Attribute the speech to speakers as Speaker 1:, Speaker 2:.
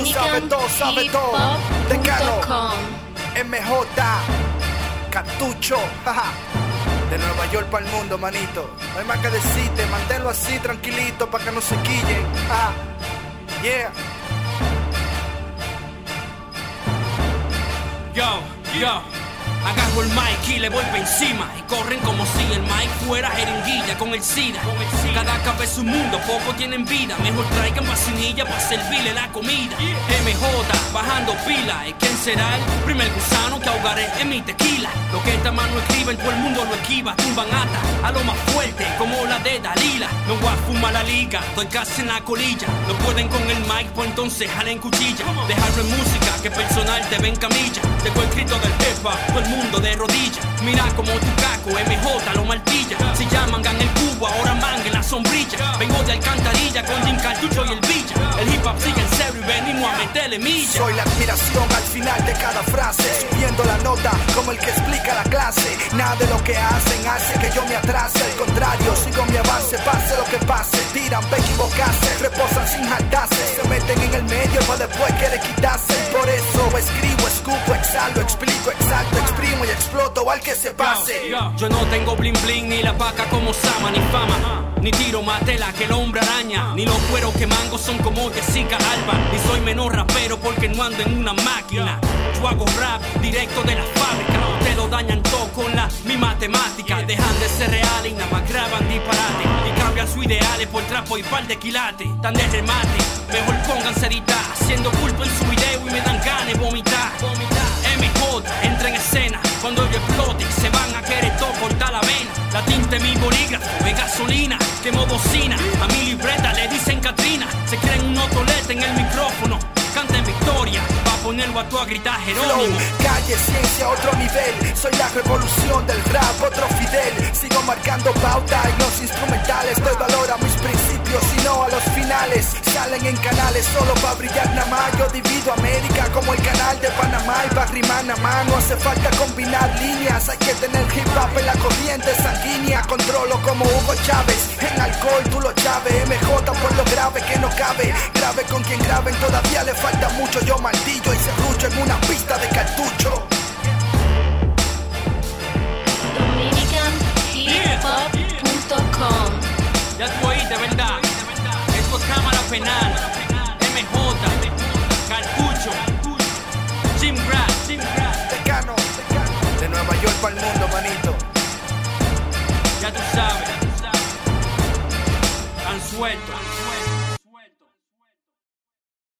Speaker 1: sabe todo. Decano, MJ, Cartucho, jaja. De Nueva York para el mundo, manito. No hay más que decirte, manténlo así tranquilito para que no se quillen. Yeah.
Speaker 2: Yo agarro el mic y le voy pa' encima. Y corren como si el mic fuera jeringuilla con el SIDA. Cada cabeza un mundo, pocos tienen vida. Mejor traigan vacinilla pa' servirle la comida. MJ, bajando pila. ¿Y quién será el primer gusano que ahogaré en mi tequila? Lo que esta mano escribe en todo el mundo lo esquiva. Tumban ata a lo más fuerte como la de Dalila. No voy a fumar la liga, estoy casi en la colilla. No pueden con el mic, pues entonces jalen cuchilla. Dejarlo en música, que personal te ven camilla. Tengo el grito del jefa, todo el mundo de rodillas. Mira como tu caco, MJ lo martilla. Si llaman gan el cubo, ahora manga en la sombrilla. Vengo de Alcantarilla con Jim Cartucho y el Villa. El hip hop sigue en serio y venimos a meterle milla.
Speaker 1: Soy la admiración al final de cada frase, subiendo la nota como el que explica la clase. Nada de lo que hacen hace que yo me atrase. Al contrario, sigo mi avance, pase lo que pase. Tiran pa' equivocarse, reposan sin jaltarse. Se meten en el medio para después querer quitarse. Por eso escribo, escupo, exhalo, explico, exacto, exprimo y exploto al que se pase.
Speaker 2: Yo no tengo bling bling, ni la vaca como Sama, ni fama. Ni tiro más tela que el hombre araña. Ni los cueros que mango son como Jessica Alba. Ni soy menor rapero porque no ando en una máquina. Yo hago rap directo de la fábrica. Te lo dañan todo con la misma temática. Dejan de ser reales y nada más graban disparate. Y cambian sus ideales por trapo y par de quilates. Tan de remate, mejor pónganse a editar. Haciendo culto en su video y me dan ganas de vomitar. MJ, entra en escena. Cuando yo explote, se van a querer todo cortar la vena. La tinta en mi bolígrafo de gasolina. Quemo bocina, a mi libreta le dicen Katrina. Se creen un otolete en el micrófono. Canten victoria, pa' ponerlo a tu a gritar Jerónimo.
Speaker 1: Flow, calle, ciencia, otro nivel. Soy la revolución del rap, otro Fidel. Sigo marcando pauta en los instrumentales. Doy valor a mis principios y no a los finales. Salen en canales solo pa' brillar nada más. Yo divido América como el canal de Panamá. Y pa' rimar nada más no hace falta combinar líneas. Hay que tener hip hop en la corriente sanguínea. Controlo como Hugo Chávez. En alcohol tú lo llaves. MJ por lo grave que no cabe. Grave con quien graben todavía le falta mucho. Yo maldillo y serrucho en una pista de cartucho.
Speaker 3: DominicanHipHop.com.
Speaker 2: Ya tú oíste, ¿verdad? Esto es cámara penal. MJ, Cartucho, Jim Grass,
Speaker 1: Decano, de Nueva York para el mundo, manito.
Speaker 2: ya tú sabes. Tan suelto.